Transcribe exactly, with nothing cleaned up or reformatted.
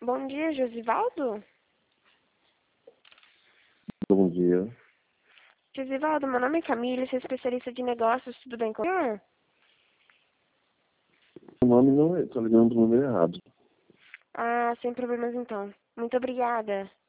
Bom dia, Josivaldo? Bom dia. Josivaldo, meu nome é Camila, sou especialista de negócios, tudo bem com o senhor? O nome não é, tô ligando pro número errado. Ah, sem problemas então. Muito obrigada.